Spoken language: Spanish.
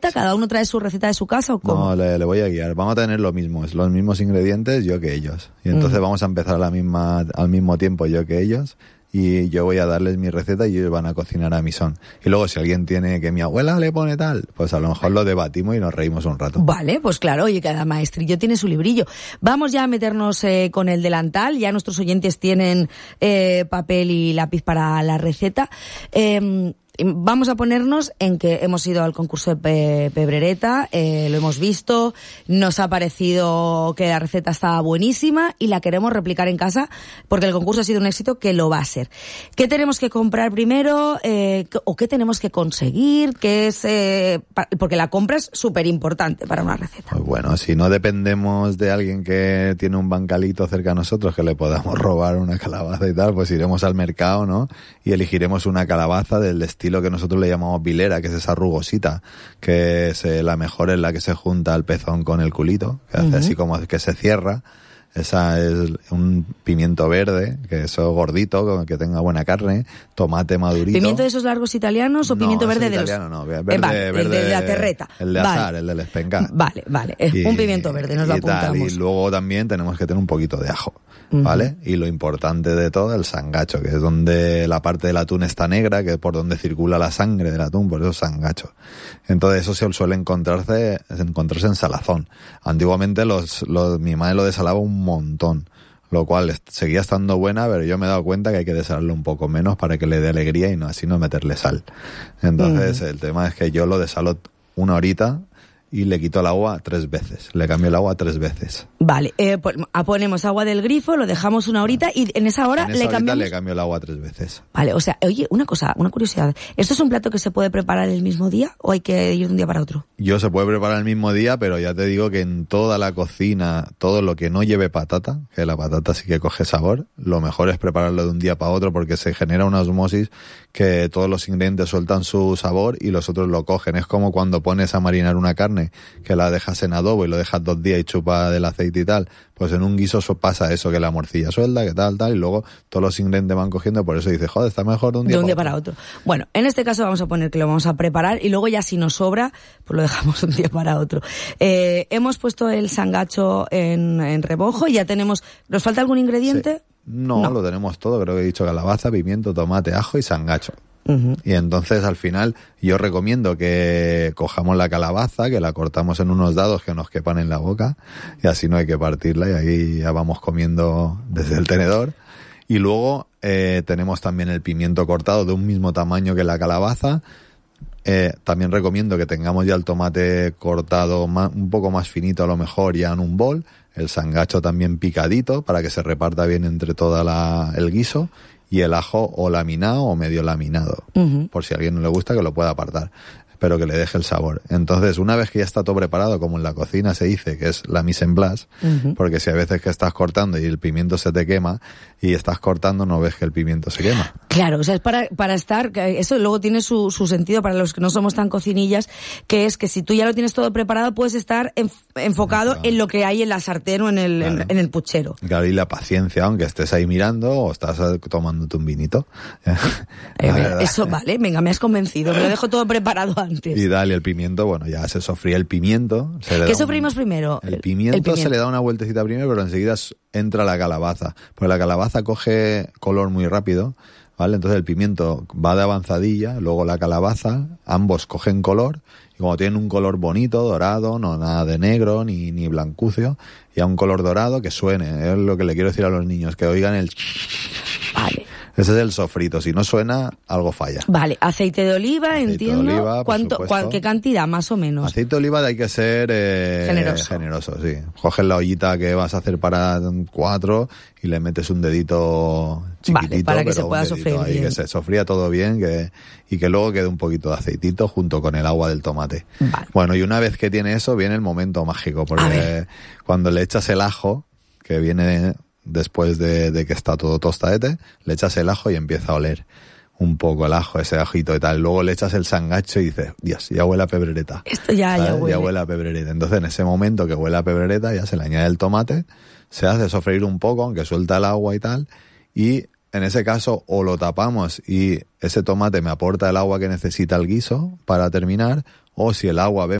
receta? ¿Cada uno trae su receta de su casa o cómo? No, le voy a guiar. Vamos a tener los mismos ingredientes yo que ellos. Y entonces vamos a empezar al mismo tiempo yo que ellos. Y yo voy a darles mi receta y ellos van a cocinar a mi son. Y luego si alguien tiene que mi abuela le pone tal, pues a lo mejor lo debatimos y nos reímos un rato. Vale, pues claro, oye, cada maestrillo tiene su librillo. Vamos ya a meternos con el delantal. Ya nuestros oyentes tienen papel y lápiz para la receta. Vamos a ponernos en que hemos ido al concurso de Pebrereta, lo hemos visto, nos ha parecido que la receta estaba buenísima y la queremos replicar en casa porque el concurso ha sido un éxito, que lo va a ser. ¿Qué tenemos que comprar primero o qué tenemos que conseguir? ¿Qué es porque la compra es súper importante para una receta? Pues bueno, si no dependemos de alguien que tiene un bancalito cerca de nosotros que le podamos robar una calabaza y tal, pues iremos al mercado, ¿no? Y elegiremos una calabaza del estilo que nosotros le llamamos vilera, que es esa rugosita, que es la mejor, es la que se junta el pezón con el culito, que hace así como que se cierra. Esa es un pimiento verde, que eso gordito, que tenga buena carne, tomate madurito. ¿Pimiento de esos largos italianos o pimiento verde de italiano, los...? No, verde, el de la terreta. El de azar, el del espencar. Vale, un pimiento verde, nos lo apuntamos. Y luego también tenemos que tener un poquito de ajo, ¿vale? Y lo importante de todo, el sangacho, que es donde la parte del atún está negra, que es por donde circula la sangre del atún, por eso es sangacho. Entonces eso se suele encontrarse en salazón. Antiguamente mi madre lo desalaba un montón, lo cual seguía estando buena, pero yo me he dado cuenta que hay que desalarlo un poco menos para que le dé alegría y no así no meterle sal. Entonces el tema es que yo lo desalo 1 horita y le quito el agua 3 veces. Le cambio el agua 3 veces. Vale, ponemos agua del grifo, lo dejamos 1 horita y en esa hora le cambio el agua 3 veces. Vale, o sea, oye, una curiosidad. ¿Esto es un plato que se puede preparar el mismo día o hay que ir de un día para otro? Se puede preparar el mismo día, pero ya te digo que en toda la cocina, todo lo que no lleve patata, que la patata sí que coge sabor, lo mejor es prepararlo de un día para otro porque se genera una osmosis que todos los ingredientes sueltan su sabor y los otros lo cogen. Es como cuando pones a marinar una carne, que la dejas en adobo y lo dejas 2 días y chupa del aceite y tal, pues en un guiso pasa eso, que la morcilla suelta, que tal, y luego todos los ingredientes van cogiendo, por eso dices, joder, está mejor de un día para otro. Bueno, en este caso vamos a poner que lo vamos a preparar y luego ya si nos sobra, pues lo dejamos un día para otro. Hemos puesto el sangacho en remojo y ya tenemos... ¿Nos falta algún ingrediente? Sí. No, lo tenemos todo, creo que he dicho calabaza, pimiento, tomate, ajo y sangacho. Y entonces al final yo recomiendo que cojamos la calabaza, que la cortamos en unos dados que nos quepan en la boca y así no hay que partirla y ahí ya vamos comiendo desde el tenedor. Y luego tenemos también el pimiento cortado de un mismo tamaño que la calabaza. También recomiendo que tengamos ya el tomate cortado un poco más finito a lo mejor ya en un bol, el sangacho también picadito para que se reparta bien entre toda el guiso y el ajo o laminado o medio laminado, por si a alguien no le gusta que lo pueda apartar, pero que le deje el sabor. Entonces, una vez que ya está todo preparado, como en la cocina se dice, que es la mise en place, porque si hay veces que estás cortando y el pimiento se te quema y estás cortando no ves que el pimiento se quema. Claro, o sea, es para estar, eso luego tiene su sentido para los que no somos tan cocinillas, que es que si tú ya lo tienes todo preparado puedes estar enfocado en lo que hay en la sartén o en el puchero. Claro, y la paciencia, aunque estés ahí mirando o estás tomándote un vinito. Eso vale, venga, me has convencido, me lo dejo todo preparado antes. Y dale el pimiento, bueno, ya se sofría el pimiento. ¿Qué sofrimos primero? El pimiento se le da una vueltecita primero, pero enseguida entra la calabaza. Pues la calabaza coge color muy rápido, ¿vale? Entonces el pimiento va de avanzadilla, luego la calabaza, ambos cogen color, y como tienen un color bonito, dorado, no nada de negro, ni blancucio, y a un color dorado que suene. Es lo que le quiero decir a los niños, que oigan el... Vale. Ese es el sofrito. Si no suena, algo falla. Vale, aceite de oliva, entiendo. De oliva, ¿Qué cantidad, más o menos? Aceite de oliva hay que ser generoso, sí. Coges la ollita que vas a hacer para 4 y le metes un dedito chiquitito. Vale, para que se pueda sofreír bien. Que se sofría todo bien y que luego quede un poquito de aceitito junto con el agua del tomate. Vale. Bueno, y una vez que tiene eso, viene el momento mágico, porque cuando le echas el ajo, que viene... Después de que está todo tostadete, le echas el ajo y empieza a oler un poco el ajo, ese ajito y tal. Luego le echas el sangacho y dices, Dios, ya huele a pebrereta. Esto ya huele. Ya huele a pebrereta. Entonces en ese momento que huele a pebrereta ya se le añade el tomate, se hace sofreír un poco, aunque suelta el agua y tal, y en ese caso o lo tapamos y ese tomate me aporta el agua que necesita el guiso para terminar, o si el agua